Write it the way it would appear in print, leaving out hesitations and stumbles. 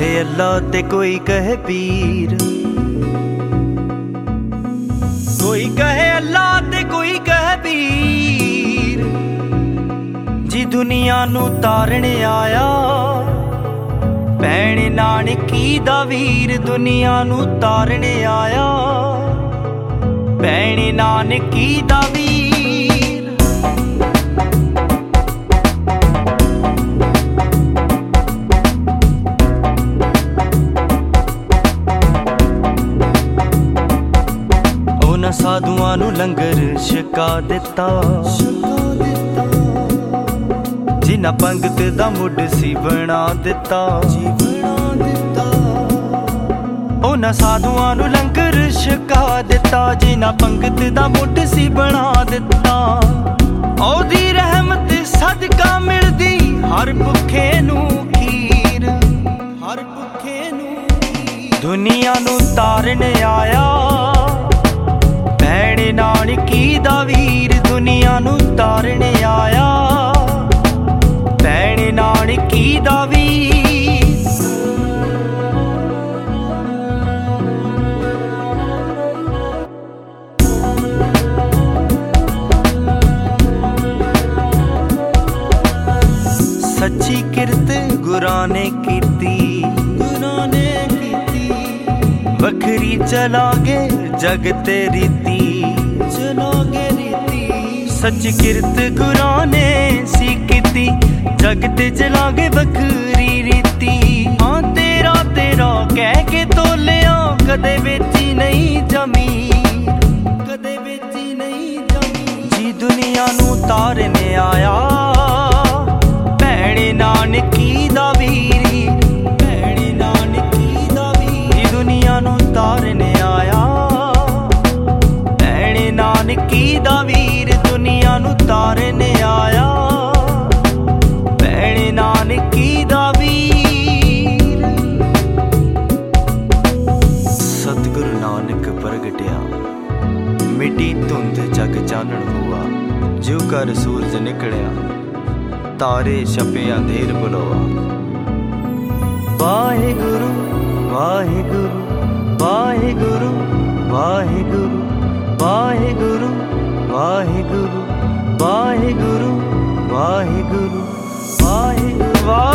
कहे अल्लाह ते कोई कहे पीर, कोई कहे अल्लाह ते कोई कहे पीर। जी दुनिया नू तारन आया भैण नानकी दा वीर, दुनिया नू तारन आया भैण नानकी दा वीर। साधुआं नू लंगर छका दिता, जिन्हां पंगत दा मुड सी बना दिता। उन्हां साधुआं नू लंगर छका दिता, जिन्हां पंगत दा मुड सी बना दिता। ओदी रहमत सदका मिलदी हर भुखे नू खीर, हर भुखे नू। दुनिया नू तारन आया भैण नानकी दा वीर, दुनिया नू तारन आया भैण नानकी दा वीर। सच्ची किरत गुरां ने कीती, गुरां ने कीती। बखरी चलांगे जग ते रीति, चलांगे रीति। सच किरत गुरां ने सी कीती, जग ते चलांगे बखरी रीति। हाँ तेरा तेरा कह के तोलिया, कदे बेची नहीं जमीन, कदे बेची नहीं जमीन। जी दुनिया नू तारन आया भैण नानकी दा वीर, भैण नानकी दा वीर। दुनिया नू तारन आया भैण नानकी दा वीर, दुनिया नू तारन आया भैण नानकी दा वीर। सतगुरु नानक प्रगटिया मिट्टी धुंध जग चानण हुआ। ज्यों कर सूरज निकलिया तारे छपे अंधेर बुलवा। वाहिगुरु वाहिगुरु वाहिगुरु वाहिगुरु वाहिगुरु वाहिगुरु वाहिगुरु वाहिगुरु वाहिगुरु।